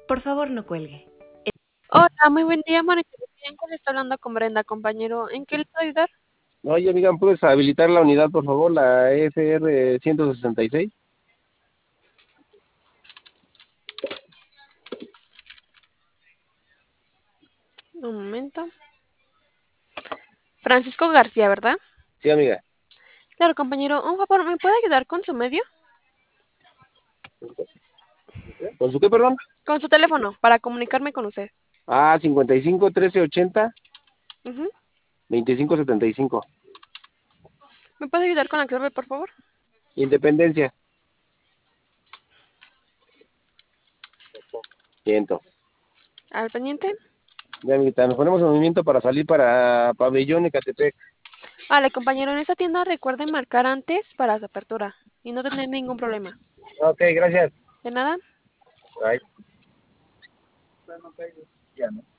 Por favor, no cuelgue. Hola, muy buen día, Mónica. Le está hablando con Brenda, compañero. ¿En qué le puedo ayudar? Oye, amiga, ¿puedes habilitar la unidad, por favor, la FR 166? Un momento. Francisco García, ¿verdad? Sí, amiga. Claro, compañero. Un favor, ¿me puede ayudar con su medio? ¿Con su qué, perdón? Con su teléfono, para comunicarme con usted. 55 13 80 Ujú. 25 75. ¿Me puede ayudar con la clave, por favor? Independencia. Siento. Al pendiente. Ya, amiguita, nos ponemos en movimiento para salir para Pabellón Ecatepec. Vale, compañero, en esta tienda recuerden marcar antes para su apertura y no tener ningún problema. Ok, gracias. ¿De nada? Bye. Ya, ¿no?